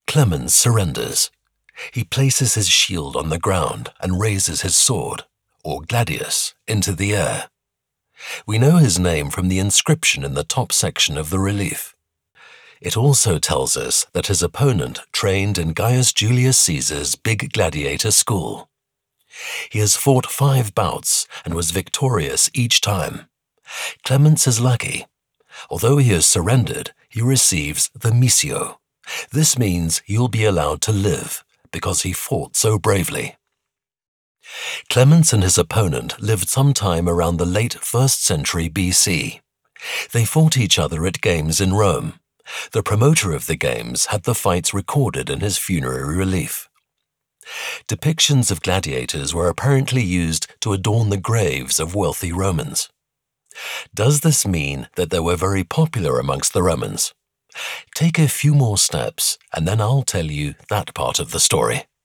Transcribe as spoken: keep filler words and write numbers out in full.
Clemens surrenders. He places his shield on the ground and raises his sword, or gladius, into the air. We know his name from the inscription in the top section of the relief. It also tells us that his opponent trained in Gaius Julius Caesar's big gladiator school. He has fought five bouts and was victorious each time. Clemens is lucky. Although he has surrendered, he receives the missio. This means he'll be allowed to live, because he fought so bravely. Clemens and his opponent lived sometime around the late first century B C. They fought each other at games in Rome. The promoter of the games had the fights recorded in his funerary relief. Depictions of gladiators were apparently used to adorn the graves of wealthy Romans. Does this mean that they were very popular amongst the Romans? Take a few more steps, and then I'll tell you that part of the story.